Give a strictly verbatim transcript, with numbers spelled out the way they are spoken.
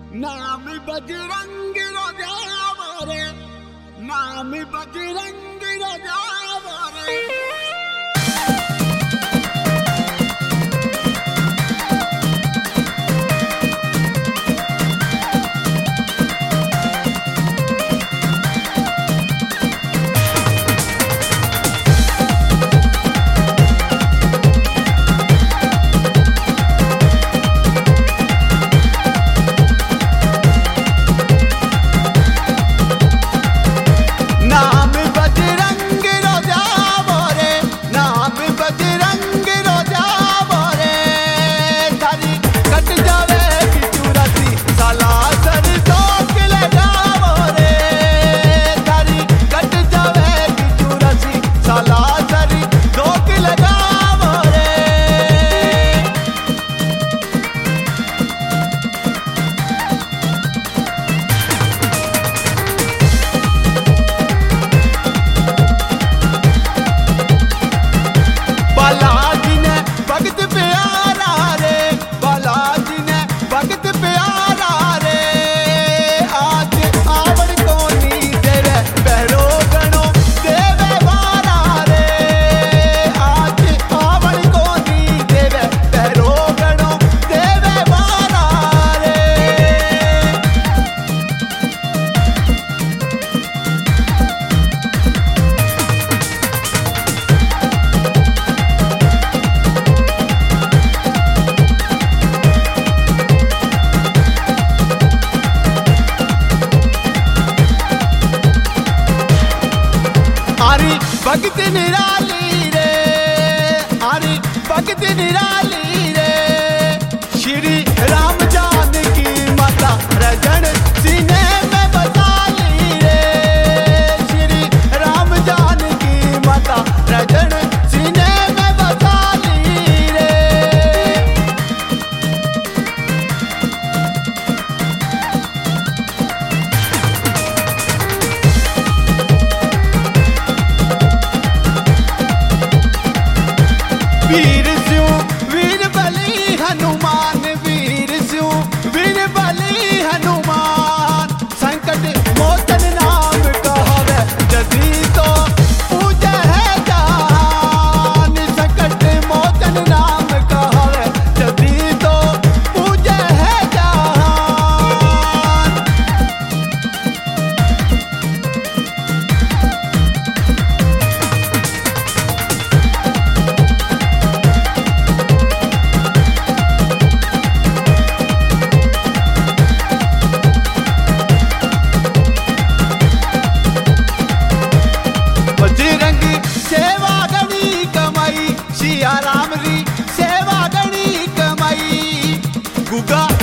नाम बजरंग राजावरे, नाम बजरंग राजावरे। भगत निराली रे, हरी भगत निराली रे, श्री राम जानकी माता रजन सीने में बसा ली रे, श्री राम जानकी माता रजन सीने में बसा ली रे। वीर स्यू वीर बली हनुमान, वीर स्यू वीर बली हनुमान, संकट मोचन नाम कहवे जदी तो पूजे है जान, संकट मोचन नाम कहवे जदी तो पूजे है जान। सेवा गणी कमाई, सिया राम री सेवा गणी कमाई, गुगा